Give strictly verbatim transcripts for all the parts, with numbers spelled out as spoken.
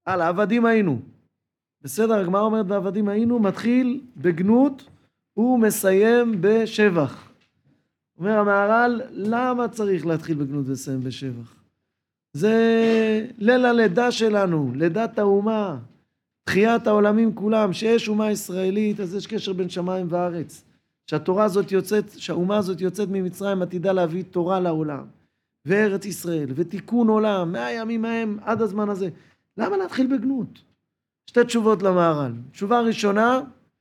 הלאה, עבדים היינו. בסדר, הגמרא אומרת בעבדים היינו, מתחיל בגנות, הוא מסיים בשבח. אומר המהר"ל, למה צריך להתחיל בגנות ולסיים בשבח? זה ליל הלידה שלנו, לידת האומה, תחיית העולמים כולם, שיש אומה ישראלית, אז יש קשר בין שמיים וארץ. שהתורה הזאת יוצאת, שהאומה הזאת יוצאת ממצרים, עתידה להביא תורה לעולם, וארץ ישראל, ותיקון עולם, מהימים ההם עד הזמן הזה. למה להתחיל בגנות? שתי תשובות למהר"ל. תשובה ראשונה,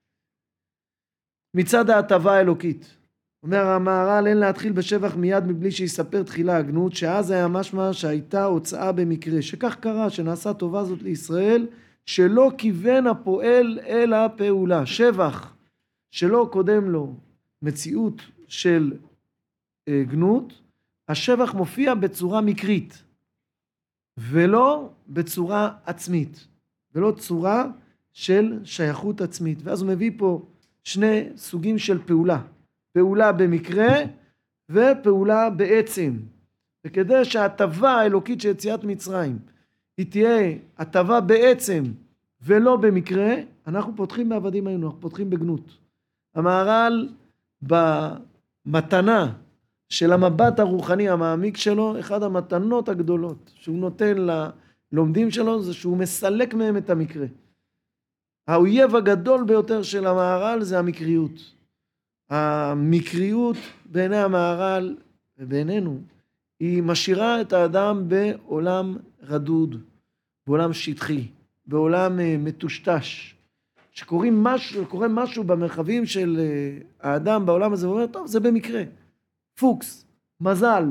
מצד ההטבה האלוקית. אומר המהר"ל, אין להתחיל בשבח מיד מבלי שיספר תחילה הגנות, שאז היה משמע שהייתה הוצאה במקרה, שכך קרה, שנעשה טובה זאת לישראל, שלא כיוון הפועל אל הפעולה. שבח שלא קודם לו מציאות של גנות, השבח מופיע בצורה מקרית, ולא בצורה עצמית, ולא צורה של שייכות עצמית. ואז הוא מביא פה שני סוגים של פעולה, פעולה במקרה ופעולה בעצם. וכדי שההטבה האלוקית של יציאת מצרים היא תהיה הטבה בעצם ולא במקרה, אנחנו פותחים בעבדים היינו, אנחנו פותחים בגנות. המהר"ל במתנה של המבט הרוחני המעמיק שלו, אחד המתנות הגדולות שהוא נותן ללומדים שלו, זה שהוא מסלק מהם את המקרה. האויב הגדול ביותר של המהר"ל זה המקריות. המקריות בעיני המהר"ל ובינינו, היא משאירה את האדם בעולם רדוד, בעולם שטחי, בעולם מטושטש. שקוראים משהו, קורה משהו במרחבים של האדם בעולם הזה, הוא אומר, טוב, זה במקרה. פוקס, מזל.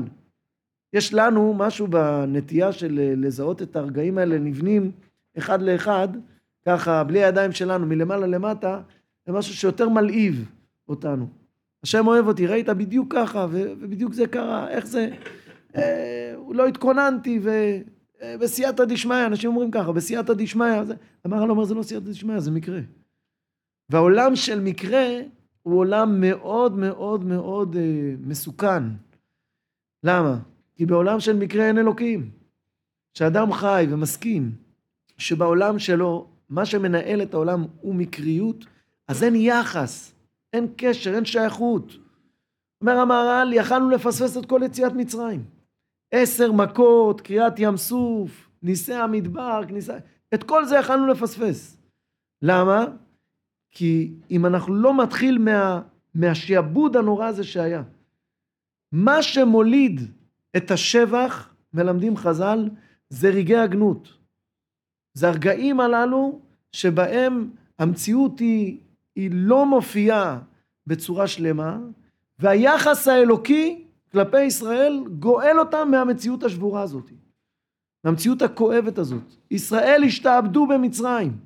יש לנו משהו בנטייה של לזהות את הרגעים האלה נבנים אחד לאחד, ככה, בלי הידיים שלנו, מלמעלה למטה, זה משהו שיותר מלהיב אותנו. השם אוהב אותי, ראית בדיוק ככה, ובדיוק זה קרה, איך זה? אה, לא התכוננתי, ובסייעתא דשמיא, אנשים אומרים ככה, בסייעתא דשמיא, המהר"ל אומר, זה לא סייעתא דשמיא, זה מקרה. והעולם של מקרה, הוא עולם מאוד מאוד מאוד אה, מסוכן. למה? כי בעולם של מקרה אין אלוקים. שאדם חי ומסכים, שבעולם שלו, מה שמנהל את העולם הוא מקריות, אז אין יחס, אין קשר, אין שייכות. אומר המהר"ל, יכלנו לפספס את כל יציאת מצרים. עשר מכות, קריאת ים סוף, ניסי המדבר, כניסה, את כל זה יכלנו לפספס. למה? כי אם אנחנו לא מתחיל מה, מהשיעבוד הנורא הזה שהיה, מה שמוליד את השבח, מלמדים חז"ל, זה רגעי הגנות. זה הרגעים הללו שבהם המציאות היא, היא לא מופיעה בצורה שלמה, והיחס האלוקי כלפי ישראל גואל אותם מהמציאות השבורה הזאת. מהמציאות הכואבת הזאת. ישראל השתעבדו במצרים,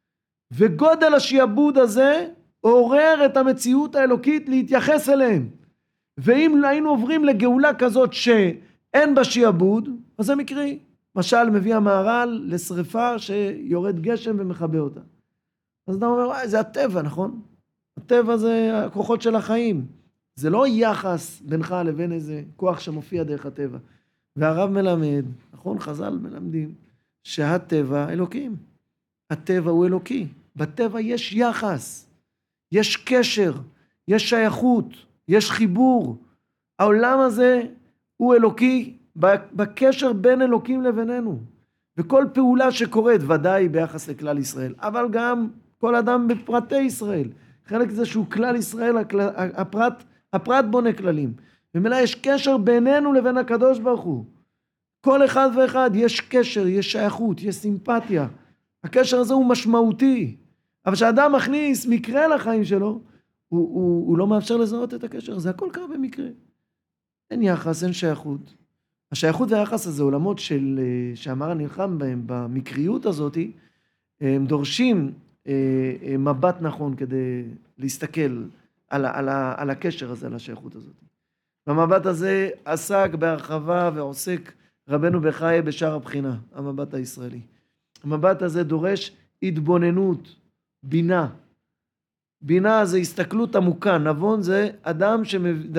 וגודל השיעבוד הזה עורר את המציאות האלוקית להתייחס אליהם. ואם היינו עוברים לגאולה כזאת שאין בה שיעבוד, אז זה מקרי. משל מביא המהר"ל לשריפה שיורד גשם ומכבה אותה. אז אתה אומר, וואי, זה הטבע, נכון? הטבע זה הכוחות של החיים. זה לא יחס בינך לבין איזה כוח שמופיע דרך הטבע. והרב מלמד, נכון, חז"ל מלמדים, שהטבע אלוקים. הטבע הוא אלוקי. בטבע יש יחס, יש קשר, יש שייכות, יש חיבור. העולם הזה הוא אלוקי, בקשר בין אלוקים לבינינו. וכל פעולה שקורית, ודאי ביחס לכלל ישראל, אבל גם כל אדם בפרטי ישראל. חלק זה שהוא כלל ישראל, הפרט, הפרט בונה כללים. ומילא יש קשר בינינו לבין הקדוש ברוך הוא. כל אחד ואחד יש קשר, יש שייכות, יש סימפתיה. הקשר הזה הוא משמעותי. אבל כשאדם מכניס מקרה לחיים שלו, הוא, הוא, הוא לא מאפשר לזהות את הקשר. זה הכל קרה במקרה. אין יחס, אין שייכות. השייכות והיחס הזה, עולמות של, שהמהר"ל נלחם בהם, במקריות הזאת, הם דורשים מבט נכון כדי להסתכל על, על, על הקשר הזה, על השייכות הזאת. המבט הזה עסק בהרחבה ועוסק רבנו בחיי בשאר הבחינה, המבט הישראלי. המבט הזה דורש התבוננות, בינה. בינה זה הסתכלות עמוקה, נבון זה אדם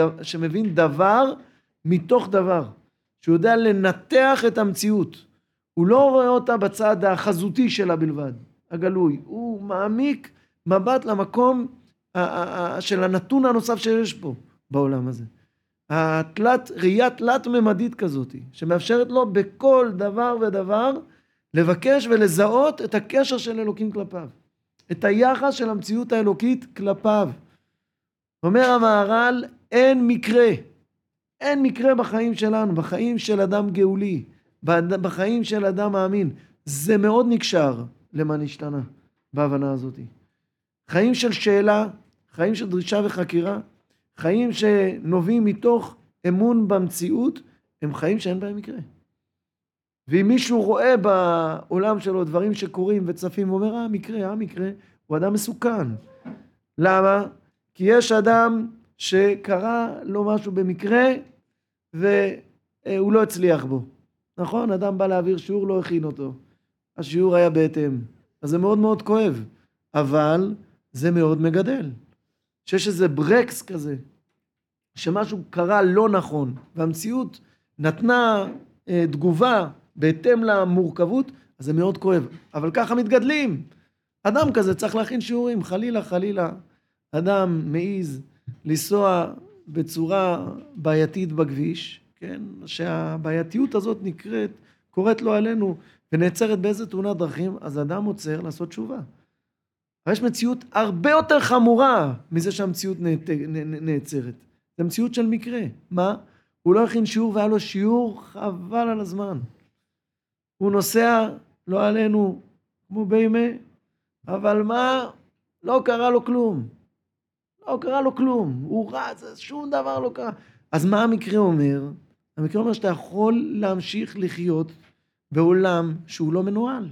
שמבין דבר מתוך דבר, שהוא יודע לנתח את המציאות. הוא לא רואה אותה בצד החזותי שלה בלבד, הגלוי. הוא מעמיק מבט למקום של הנתון הנוסף שיש פה בעולם הזה. התלת, ראייה תלת ממדית כזאת, שמאפשרת לו בכל דבר ודבר לבקש ולזהות את הקשר של אלוקים כלפיו. את היחס של המציאות האלוקית כלפיו. אומר המהר"ל, אין מקרה, אין מקרה בחיים שלנו, בחיים של אדם גאולי, בחיים של אדם מאמין. זה מאוד נקשר למה נשתנה בהבנה הזאת. חיים של שאלה, חיים של דרישה וחקירה, חיים שנובעים מתוך אמון במציאות, הם חיים שאין בהם מקרה. ואם מישהו רואה בעולם שלו דברים שקורים וצפים, הוא אומר, אה, מקרה, אה, מקרה, הוא אדם מסוכן. למה? כי יש אדם שקרה לו משהו במקרה, והוא לא הצליח בו. נכון? אדם בא להעביר שיעור, לא הכין אותו. השיעור היה בהתאם. אז זה מאוד מאוד כואב. אבל זה מאוד מגדל. שיש איזה ברקס כזה, שמשהו קרה לא נכון, והמציאות נתנה אה, תגובה בהתאם למורכבות, אז זה מאוד כואב. אבל ככה מתגדלים. אדם כזה צריך להכין שיעורים, חלילה, חלילה. אדם מעיז לנסוע בצורה בעייתית בכביש, כן? שהבעייתיות הזאת נקראת, קוראת לו עלינו, ונעצרת באיזה תאונת דרכים, אז אדם עוצר לעשות תשובה. אבל יש מציאות הרבה יותר חמורה מזה שהמציאות נעצרת. זה מציאות של מקרה. מה? הוא לא הכין שיעור והיה לו שיעור חבל על הזמן. הוא נוסע, לא עלינו, כמו בימי, אבל מה? לא קרה לו כלום. לא קרה לו כלום. הוא רץ, שום דבר לא קרה. אז מה המקרה אומר? המקרה אומר שאתה יכול להמשיך לחיות בעולם שהוא לא מנוהל.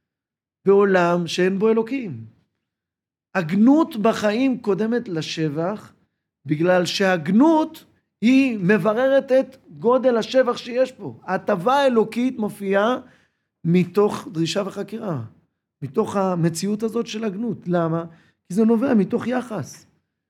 בעולם שאין בו אלוקים. הגנות בחיים קודמת לשבח, בגלל שהגנות היא מבררת את גודל השבח שיש פה. ההטבה האלוקית מופיעה מתוך דרישה וחקירה. מתוך המציאות הזאת של הגנות. למה? כי זה נובע מתוך יחס.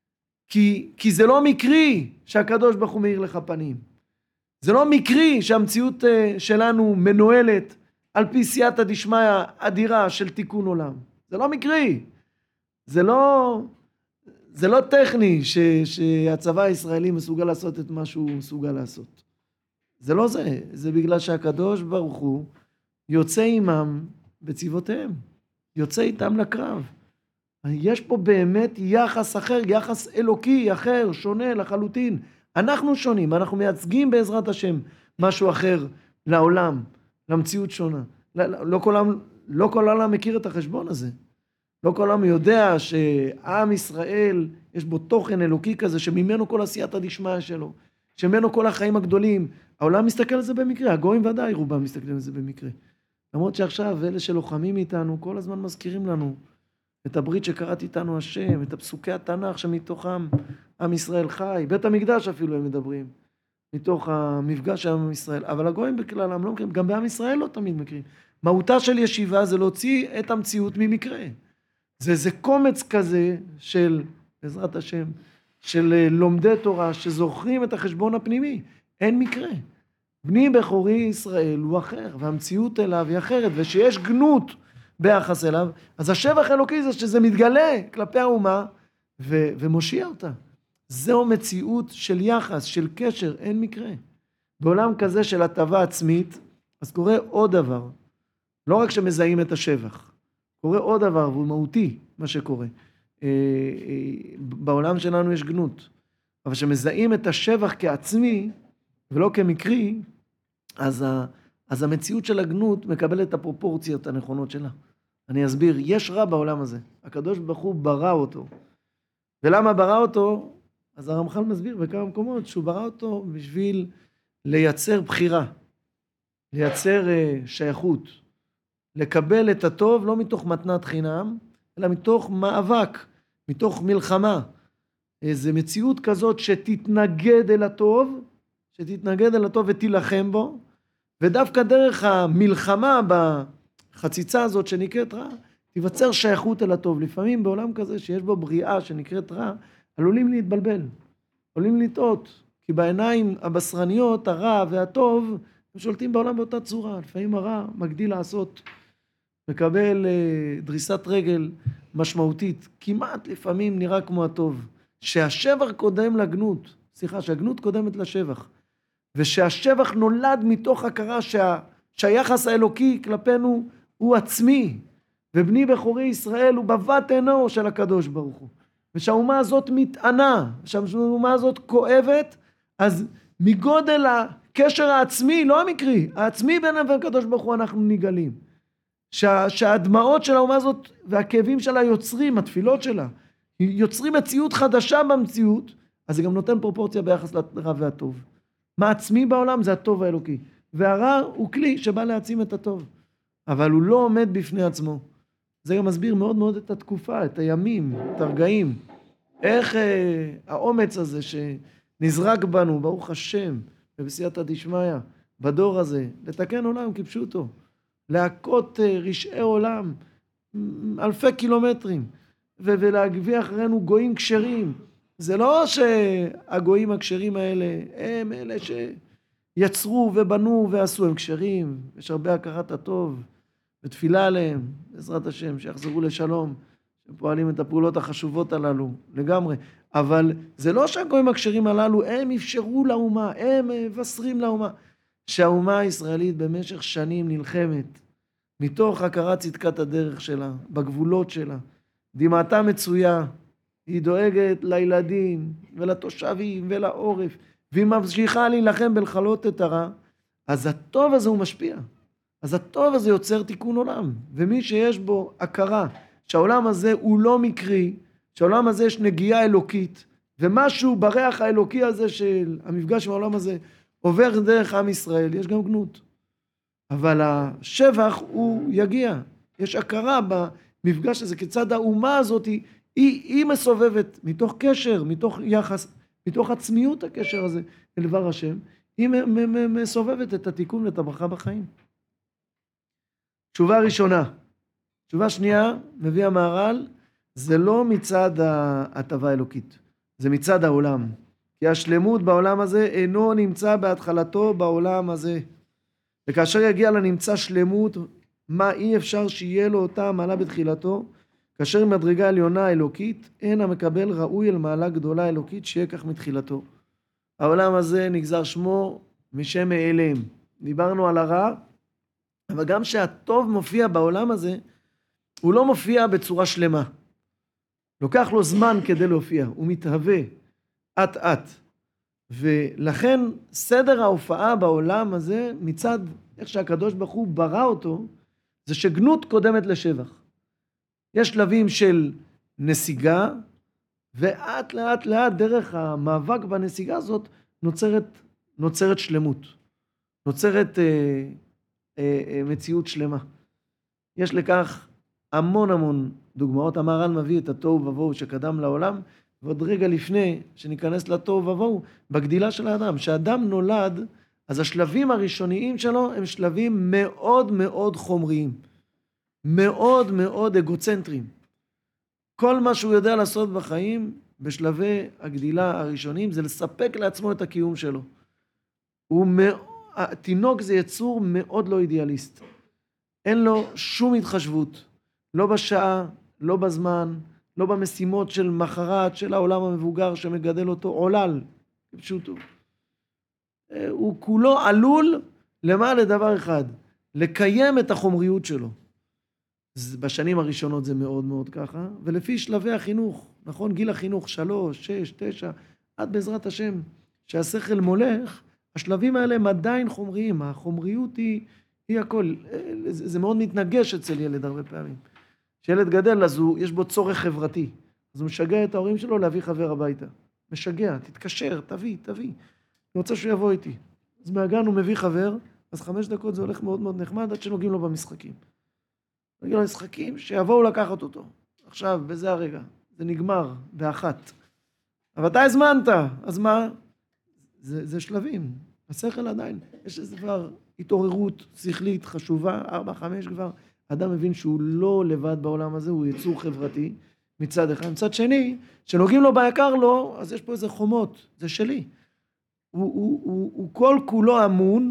כי, כי זה לא מקרי שהקדוש ברוך הוא מאיר לך פנים. זה לא מקרי שהמציאות שלנו מנוהלת על פי סייעתא דשמיא אדירה של תיקון עולם. זה לא מקרי. זה לא, זה לא טכני ש, שהצבא הישראלי מסוגל לעשות את מה שהוא מסוגל לעשות. זה לא זה. זה בגלל שהקדוש ברוך הוא יוצא עמם בצבאותיהם. יוצא איתם לקרב. יש פה באמת יחס אחר, יחס אלוקי אחר, שונה לחלוטין. אנחנו שונים, אנחנו מייצגים בעזרת השם משהו אחר לעולם, למציאות שונה. לא, לא כל העולם, לא כל העולם מכיר את החשבון הזה. לא כל העולם יודע שעם ישראל יש בו תוכן אלוקי כזה, שממנו כל עשייתא דשמיא שלו, שממנו כל החיים הגדולים. העולם מסתכל על זה במקרה, הגויים ודאי רובם מסתכלים על זה במקרה. למרות שעכשיו אלה שלוחמים איתנו כל הזמן מזכירים לנו את הברית שקראת איתנו השם, את הפסוקי התנ"ך שמתוכם עם ישראל חי, בית המקדש אפילו הם מדברים, מתוך המפגש של עם ישראל, אבל הגויים בכלל הם לא מכירים, גם בעם ישראל לא תמיד מכירים. מהותה של ישיבה זה להוציא את המציאות ממקרה. זה זה קומץ כזה של, בעזרת השם, של לומדי תורה שזוכרים את החשבון הפנימי. אין מקרה. בני בכורי ישראל הוא אחר, והמציאות אליו היא אחרת, ושיש גנות ביחס אליו, אז השבח אלוקי זה שזה מתגלה כלפי האומה, ו- ומושיע אותה. זהו מציאות של יחס, של קשר, אין מקרה. בעולם כזה של הטבה עצמית, אז קורה עוד דבר. לא רק שמזהים את השבח, קורה עוד דבר, והוא מהותי מה שקורה. בעולם שלנו יש גנות, אבל שמזהים את השבח כעצמי, ולא כמקרי, אז, ה, אז המציאות של הגנות מקבלת את הפרופורציות הנכונות שלה. אני אסביר, יש רע בעולם הזה. הקדוש ברוך הוא ברא אותו. ולמה ברא אותו? אז הרמח"ל מסביר בכמה מקומות שהוא ברא אותו בשביל לייצר בחירה, לייצר שייכות, לקבל את הטוב לא מתוך מתנת חינם, אלא מתוך מאבק, מתוך מלחמה. איזו מציאות כזאת שתתנגד אל הטוב, שתתנגד אל הטוב ותילחם בו, ודווקא דרך המלחמה בחציצה הזאת שנקראת רע, תיווצר שייכות אל הטוב. לפעמים בעולם כזה שיש בו בריאה שנקראת רע, עלולים להתבלבל, עלולים לטעות, כי בעיניים הבשרניות הרע והטוב הם שולטים בעולם באותה צורה. לפעמים הרע מגדיל לעשות, מקבל אה, דריסת רגל משמעותית, כמעט לפעמים נראה כמו הטוב. שהשבח קודם לגנות, סליחה, שהגנות קודמת לשבח. ושהשבח נולד מתוך הכרה שה, שהיחס האלוקי כלפינו הוא עצמי. ובני בכורי ישראל הוא בבת עינו של הקדוש ברוך הוא. ושהאומה הזאת מתענה, שהאומה הזאת כואבת, אז מגודל הקשר העצמי, לא המקרי, העצמי בין לבין הקדוש ברוך הוא אנחנו נגלים. שה, שהדמעות של האומה הזאת והכאבים שלה יוצרים, התפילות שלה, יוצרים מציאות חדשה במציאות, אז זה גם נותן פרופורציה ביחס לרע והטוב. מה עצמי בעולם זה הטוב האלוקי, והרע הוא כלי שבא להעצים את הטוב, אבל הוא לא עומד בפני עצמו. זה גם מסביר מאוד מאוד את התקופה, את הימים, את הרגעים. איך אה, האומץ הזה שנזרק בנו, ברוך השם, ובסייעתא דשמיא, בדור הזה, לתקן עולם כפשוטו, להכות אה, רשעי עולם, אלפי קילומטרים, ו- ולהגביא אחרינו גויים כשרים. זה לא שהגויים הכשרים האלה, הם אלה שיצרו ובנו ועשו, הם כשרים, יש הרבה הכרת הטוב, ותפילה עליהם, בעזרת השם, שיחזרו לשלום, שפועלים את הפעולות החשובות הללו, לגמרי. אבל זה לא שהגויים הכשרים הללו, הם אפשרו לאומה, הם מבשרים לאומה, שהאומה הישראלית במשך שנים נלחמת, מתוך הכרת צדקת הדרך שלה, בגבולות שלה, דמעתה מצויה, היא דואגת לילדים ולתושבים ולעורף, והיא ממשיכה להילחם בלחלות את הרע, אז הטוב הזה הוא משפיע. אז הטוב הזה יוצר תיקון עולם, ומי שיש בו הכרה שהעולם הזה הוא לא מקרי, שהעולם הזה יש נגיעה אלוקית, ומשהו בריח האלוקי הזה של המפגש עם העולם הזה עובר דרך עם ישראל, יש גם גנות. אבל השבח הוא יגיע, יש הכרה במפגש הזה, כיצד האומה הזאת היא, היא, היא מסובבת מתוך קשר, מתוך יחס, מתוך עצמיות הקשר הזה אל דבר השם, היא מסובבת את התיקון ואת הברכה בחיים. תשובה ראשונה. תשובה שנייה, מביא המהר"ל, זה לא מצד ההטבה האלוקית, זה מצד העולם. כי השלמות בעולם הזה אינו נמצא בהתחלתו בעולם הזה. וכאשר יגיע לנמצא שלמות, מה אי אפשר שיהיה לו אותה מעלה בתחילתו, כאשר היא מדרגה עליונה אלוקית, אין המקבל ראוי אל מעלה גדולה אלוקית שיהיה כך מתחילתו. העולם הזה נגזר שמו משם העלם. דיברנו על הרע, אבל גם שהטוב מופיע בעולם הזה, הוא לא מופיע בצורה שלמה. לוקח לו זמן כדי להופיע, הוא מתהווה אט אט. ולכן סדר ההופעה בעולם הזה, מצד איך שהקדוש ברוך הוא ברא אותו, זה שגנות קודמת לשבח. יש שלבים של נסיגה, ואט לאט לאט דרך המאבק בנסיגה הזאת נוצרת, נוצרת שלמות. נוצרת אה, אה, אה, מציאות שלמה. יש לכך המון המון דוגמאות. המהר"ל מביא את התוהו ובוהו שקדם לעולם, ועוד רגע לפני שניכנס לתוהו ובוהו, בגדילה של האדם. כשאדם נולד, אז השלבים הראשוניים שלו הם שלבים מאוד מאוד חומריים. מאוד מאוד אגוצנטריים. כל מה שהוא יודע לעשות בחיים, בשלבי הגדילה הראשונים, זה לספק לעצמו את הקיום שלו. הוא מאוד, התינוק זה יצור מאוד לא אידיאליסט. אין לו שום התחשבות. לא בשעה, לא בזמן, לא במשימות של מחרת, של העולם המבוגר שמגדל אותו, עולל, פשוט הוא. הוא כולו עלול למה לדבר אחד, לקיים את החומריות שלו. בשנים הראשונות זה מאוד מאוד ככה, ולפי שלבי החינוך, נכון, גיל החינוך, שלוש, שש, תשע, עד בעזרת השם, שהשכל מולך, השלבים האלה הם עדיין חומריים, החומריות היא, היא הכל, זה, זה מאוד מתנגש אצל ילד הרבה פעמים. כשילד גדל, אז הוא, יש בו צורך חברתי, אז הוא משגע את ההורים שלו להביא חבר הביתה. משגע, תתקשר, תביא, תביא. אני רוצה שהוא יבוא איתי. אז מהגן הוא מביא חבר, אז חמש דקות זה הולך מאוד מאוד נחמד, עד שנוגעים לו במשחקים. נוגעים לו במשחקים, שיבואו לקחת אותו. עכשיו, בזה הרגע, זה נגמר, באחת. אבל אתה הזמנת, אז מה? זה, זה שלבים. השכל עדיין, יש איזה דבר, התעוררות שכלית חשובה, ארבע, חמש כבר, אדם מבין שהוא לא לבד בעולם הזה, הוא יצור חברתי, מצד אחד. מצד שני, שנוגעים לו ביקר לו, אז יש פה איזה חומות, זה שלי. הוא, הוא, הוא, הוא כל כולו אמון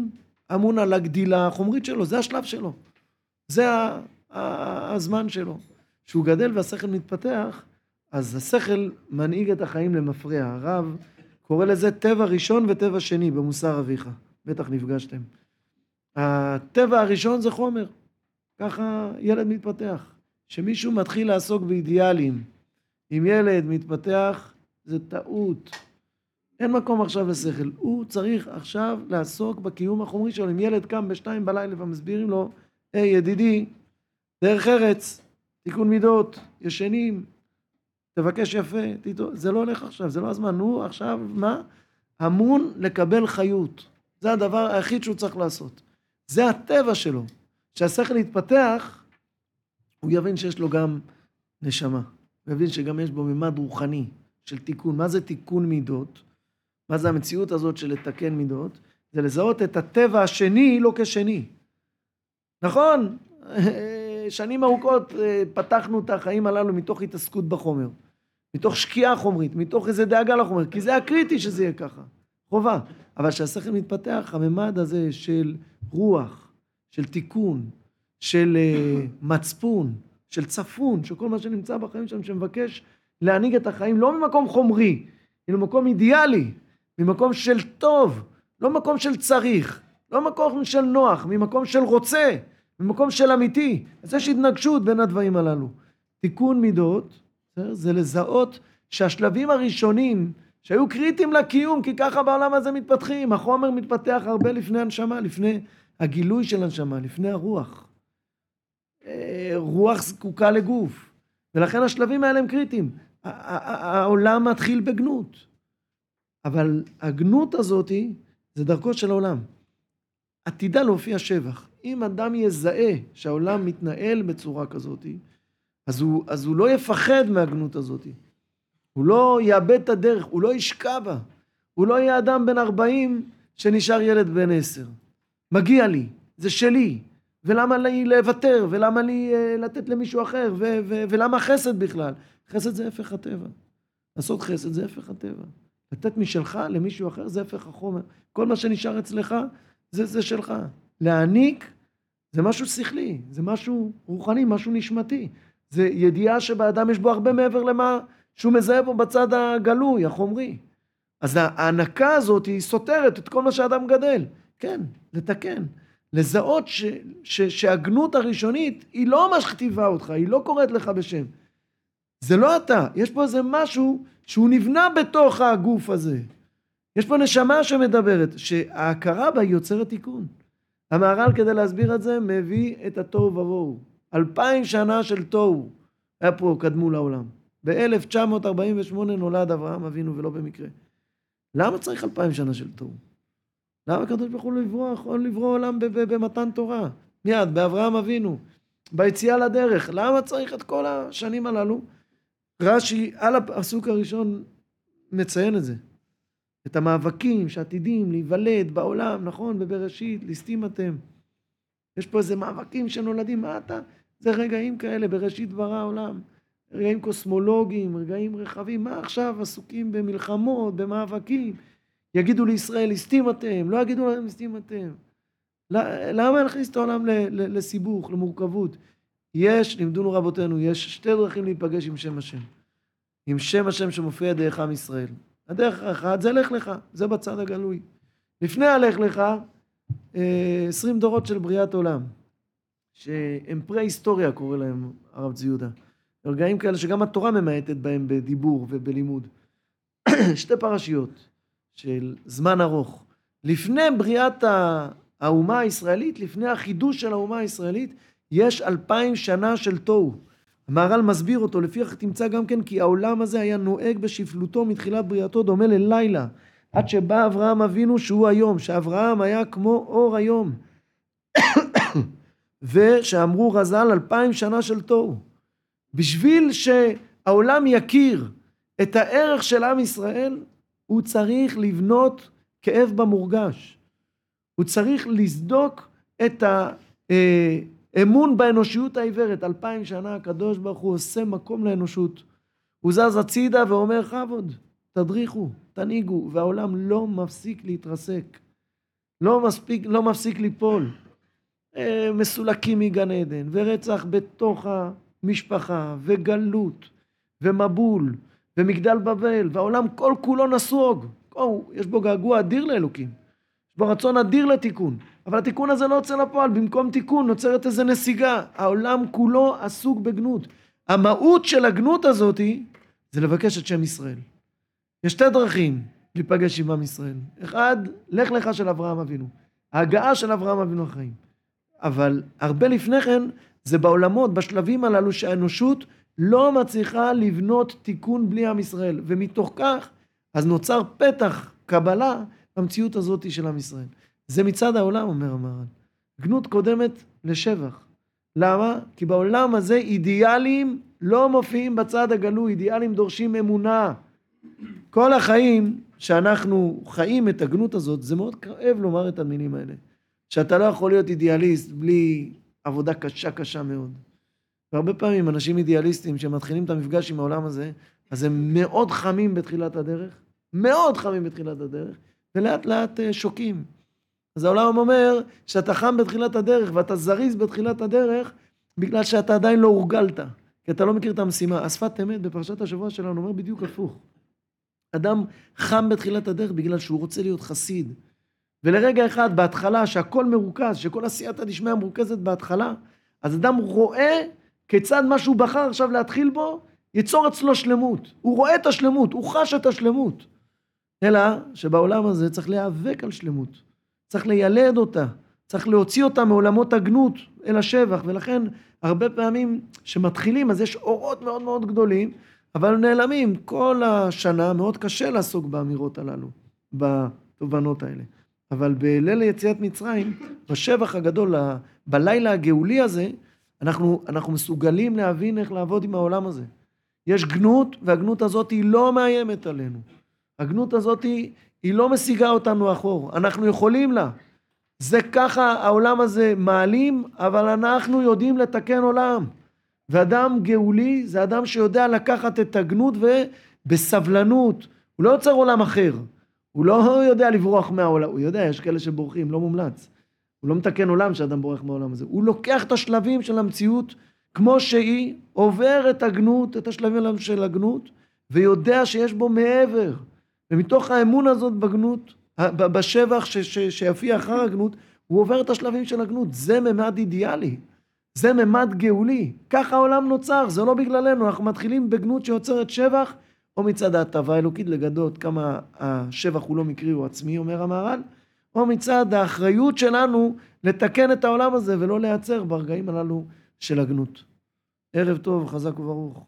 אמון על הגדילה החומרית שלו, זה השלב שלו. זה ה- ה- הזמן שלו. כשהוא גדל והשכל מתפתח, אז השכל מנהיג את החיים למפרע. הרב קורא לזה טבע ראשון וטבע שני במוסר אביך. בטח נפגשתם. הטבע הראשון זה חומר. ככה ילד מתפתח. שמישהו מתחיל לעסוק באידיאלים. אם ילד מתפתח, זה טעות. אין מקום עכשיו לשכל. הוא צריך עכשיו לעסוק בקיום החומרי שלו. אם ילד קם בשתיים בלילה ומסבירים לו, היי ידידי, דרך ארץ, תיקון מידות, ישנים, תבקש יפה, תיתו. זה לא הולך עכשיו, זה לא הזמן. הוא עכשיו, מה? אמון לקבל חיות. זה הדבר היחיד שהוא צריך לעשות. זה הטבע שלו. כשהשכל יתפתח, הוא יבין שיש לו גם נשמה. הוא יבין שגם יש בו ממד רוחני של תיקון. מה זה תיקון מידות? מה זה המציאות הזאת של לתקן מידות? זה לזהות את הטבע השני לא כשני. נכון? שנים ארוכות פתחנו את החיים הללו מתוך התעסקות בחומר. מתוך שקיעה חומרית, מתוך איזה דאגה לחומר. כי זה הקריטי שזה יהיה ככה. חובה. אבל כשהשכל מתפתח, הממד הזה של רוח, של תיקון, של מצפון, של צפון, של כל מה שנמצא בחיים שלנו, שמבקש להנהיג את החיים, לא ממקום חומרי, אלא ממקום אידיאלי, ממקום של טוב, לא מקום של צריך, לא מקום של נוח, ממקום של רוצה, ממקום של אמיתי. אז יש התנגשות בין הדברים הללו. תיקון מידות, זה לזהות שהשלבים הראשונים, שהיו קריטיים לקיום, כי ככה בעולם הזה מתפתחים, החומר מתפתח הרבה לפני הנשמה, לפני הגילוי של הנשמה, לפני הרוח. רוח זקוקה לגוף, ולכן השלבים האלה הם קריטיים. העולם מתחיל בגנות, אבל הגנות הזאת זה דרכו של העולם. עתידה להופיע שבח. אם אדם יזהה שהעולם מתנהל בצורה כזאת, אז הוא, אז הוא לא יפחד מהגנות הזאת. הוא לא יאבד את הדרך, הוא לא ישקע בה. הוא לא יהיה אדם בן ארבעים שנשאר ילד בן עשר. מגיע לי, זה שלי. ולמה לי לוותר, ולמה לי לתת למישהו אחר, ו- ו- ולמה חסד בכלל? חסד זה הפך הטבע. לעשות חסד זה הפך הטבע. לתת משלך למישהו אחר זה הפך החומר. כל מה שנשאר אצלך זה, זה שלך. להעניק זה משהו שכלי, זה משהו רוחני, משהו נשמתי. זה ידיעה שבאדם יש בו הרבה מעבר למה שהוא מזהה בו בצד הגלוי, החומרי. אז ההענקה הזאת היא סותרת את כל מה שאדם גדל. כן, לתקן. לזהות ש, ש, שהגנות הראשונית היא לא מה שכתיבה אותך, היא לא קוראת לך בשם. זה לא אתה, יש פה איזה משהו שהוא נבנה בתוך הגוף הזה. יש פה נשמה שמדברת, שההכרה בה יוצרת תיקון. המהר"ל כדי להסביר את זה מביא את התוהו ובוהו. אלפיים שנה של תוהו היה פה קדמו לעולם. ב-אלף תשע מאות ארבעים ושמונה נולד אברהם אבינו ולא במקרה. למה צריך אלפיים שנה של תוהו? למה הקדוש ברוך הוא לברוא, יכול לברוא עולם במתן תורה? מיד, באברהם אבינו, ביציאה לדרך. למה צריך את כל השנים הללו? רש"י על הפסוק הראשון מציין את זה. את המאבקים שעתידים להיוולד בעולם, נכון? בבראשית, ליסטים אתם. יש פה איזה מאבקים שנולדים, מה אתה? זה רגעים כאלה, בראשית ברא העולם. רגעים קוסמולוגיים, רגעים רחבים. מה עכשיו עסוקים במלחמות, במאבקים? יגידו לישראל, ליסטים אתם, לא יגידו להם ליסטים אתם. למה להכניס את העולם לסיבוך, למורכבות? יש, לימדונו רבותינו, יש שתי דרכים להיפגש עם שם השם. עם שם השם שמופיע דרך עם ישראל. הדרך האחת זה לך לך, זה בצד הגלוי. לפני הלך לך, עשרים דורות של בריאת עולם, שהם פרה-היסטוריה קורא להם הרב צבי יהודה. רגעים כאלה שגם התורה ממעטת בהם בדיבור ובלימוד. שתי פרשיות של זמן ארוך. לפני בריאת האומה הישראלית, לפני החידוש של האומה הישראלית, יש אלפיים שנה של תוהו. המהר"ל מסביר אותו, לפיכך תמצא גם כן כי העולם הזה היה נוהג בשפלותו מתחילת בריאתו דומה ללילה, עד שבא אברהם אבינו שהוא היום, שאברהם היה כמו אור היום, ושאמרו רז"ל אלפיים שנה של תוהו. בשביל שהעולם יכיר את הערך של עם ישראל, הוא צריך לבנות כאב במורגש. הוא צריך לסדוק את ה... אמון באנושיות העיוורת. אלפיים שנה הקדוש ברוך הוא עושה מקום לאנושות. הוא זז הצידה ואומר חבוד, תדריכו, תנהיגו, והעולם לא מפסיק להתרסק. לא מספיק, לא מפסיק ליפול. מסולקים מגן עדן, ורצח בתוך המשפחה, וגלות, ומבול, ומגדל בבל, והעולם כל כולו נסוג. יש בו געגוע אדיר לאלוקים. יש בו רצון אדיר לתיקון. אבל התיקון הזה לא יוצא לפועל. במקום תיקון נוצרת איזו נסיגה. העולם כולו עסוק בגנות. המהות של הגנות הזאת זה לבקש את שם ישראל. יש שתי דרכים להיפגש עם עם ישראל. אחד, לך לך של אברהם אבינו. ההגעה של אברהם אבינו החיים. אבל הרבה לפני כן, זה בעולמות, בשלבים הללו שהאנושות לא מצליחה לבנות תיקון בלי עם ישראל. ומתוך כך, אז נוצר פתח קבלה במציאות הזאת של עם ישראל. זה מצד העולם, אומר המהר"ל. גנות קודמת לשבח. למה? כי בעולם הזה אידיאלים לא מופיעים בצד הגלוי, אידיאלים דורשים אמונה. כל החיים שאנחנו חיים את הגנות הזאת, זה מאוד כואב לומר את המילים האלה. שאתה לא יכול להיות אידיאליסט בלי עבודה קשה קשה מאוד. והרבה פעמים אנשים אידיאליסטים שמתחילים את המפגש עם העולם הזה, אז הם מאוד חמים בתחילת הדרך, מאוד חמים בתחילת הדרך, ולאט לאט שוקים. אז העולם אומר שאתה חם בתחילת הדרך ואתה זריז בתחילת הדרך, בגלל שאתה עדיין לא הורגלת, כי אתה לא מכיר את המשימה. השפת אמת בפרשת השבוע שלנו אומר בדיוק הפוך. אדם חם בתחילת הדרך בגלל שהוא רוצה להיות חסיד. ולרגע אחד בהתחלה שהכל מרוכז, שכל עשייתא דשמיא מרוכזת בהתחלה, אז אדם רואה כיצד מה שהוא בחר עכשיו להתחיל בו, ייצור אצלו שלמות. הוא רואה את השלמות, הוא חש את השלמות. אלא שבעולם הזה צריך להיאבק על שלמות. צריך לילד אותה, צריך להוציא אותה מעולמות הגנות אל השבח, ולכן הרבה פעמים שמתחילים, אז יש אורות מאוד מאוד גדולים, אבל נעלמים. כל השנה מאוד קשה לעסוק באמירות הללו, בתובנות האלה. אבל בליל יציאת מצרים, בשבח הגדול, בלילה הגאולי הזה, אנחנו, אנחנו מסוגלים להבין איך לעבוד עם העולם הזה. יש גנות, והגנות הזאת היא לא מאיימת עלינו. הגנות הזאת היא, היא לא משיגה אותנו אחור. אנחנו יכולים לה. זה ככה העולם הזה מעלים, אבל אנחנו יודעים לתקן עולם. ואדם גאולי זה אדם שיודע לקחת את הגנות ובסבלנות. הוא לא יוצר עולם אחר. הוא לא יודע לברוח מהעולם. הוא יודע, יש כאלה שבורחים, לא מומלץ. הוא לא מתקן עולם שאדם בורח מהעולם הזה. הוא לוקח את השלבים של המציאות כמו שהיא, עובר את הגנות, את השלבים של הגנות, ויודע שיש בו מעבר. ומתוך האמון הזאת בגנות, בשבח שיפיע אחר הגנות, הוא עובר את השלבים של הגנות. זה ממד אידיאלי. זה ממד גאולי. ככה העולם נוצר, זה לא בגללנו. אנחנו מתחילים בגנות שיוצרת שבח, או מצד ההטבה האלוקית לגדות, כמה השבח הוא לא מקרי או עצמי, אומר המהר"ל, או מצד האחריות שלנו לתקן את העולם הזה, ולא לייצר ברגעים הללו של הגנות. ערב טוב, חזק וברוך.